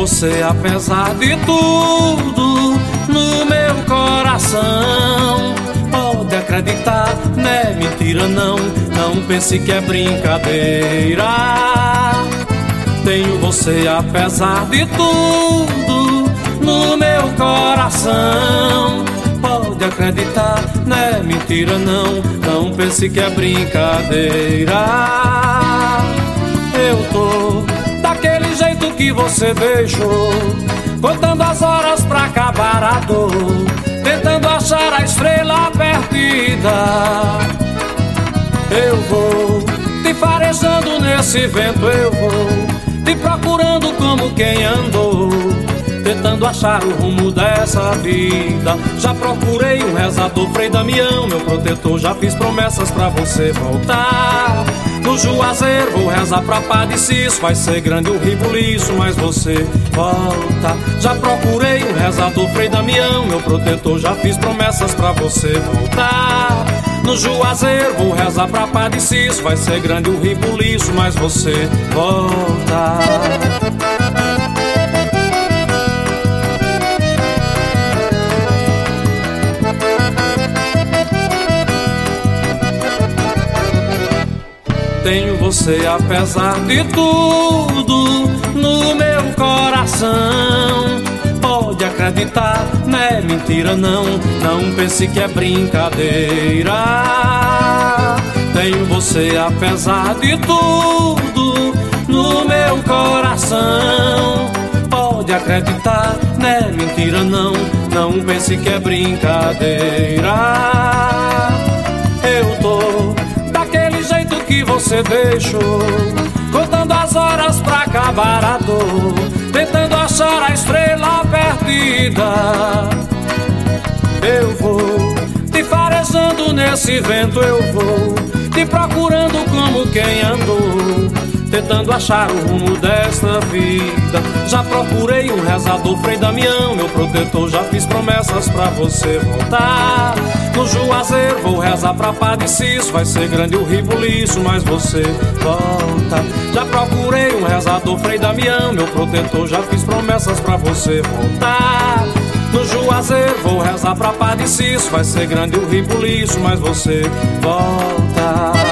você apesar de tudo no meu coração. Pode acreditar, não é mentira não, não pense que é brincadeira. Tenho você apesar de tudo no meu coração. Pode acreditar, não é mentira não, não pense que é brincadeira. Eu tô daquele jeito que você deixou, contando as horas pra acabar a dor, tentando achar a estrela perdida. Eu vou te farejando nesse vento, eu vou te procurando como quem andou, tentando achar o rumo dessa vida. Já procurei um rezador, Frei Damião, meu protetor. Já fiz promessas pra você voltar. No Juazeiro vou rezar pra Padre Cício. Vai ser grande o ribuliço, mas você volta. Já procurei um rezador, Frei Damião, meu protetor. Já fiz promessas pra você voltar. No Juazeiro vou rezar pra Padre Cício. Vai ser grande o ribuliço, mas você volta. Tenho você apesar de tudo no meu coração. Pode acreditar, não é mentira não, não pense que é brincadeira. Tenho você apesar de tudo no meu coração. Pode acreditar, não é mentira não, não pense que é brincadeira. Eu tô daquele jeito que você deixou, contando as horas pra acabar a dor, tentando achar a estrela perdida. Eu vou te farejando nesse vento, eu vou te procurando como quem andou, tentando achar o rumo desta vida. Já procurei um rezador, Frei Damião, meu protetor. Já fiz promessas pra você voltar. No Juazeiro vou rezar pra Padre Cício. Vai ser grande o ribuliço, mas você volta. Já procurei um rezador, Frei Damião, meu protetor. Já fiz promessas pra você voltar. No Juazeiro vou rezar pra Padre Cício. Vai ser grande o ribuliço, mas você volta.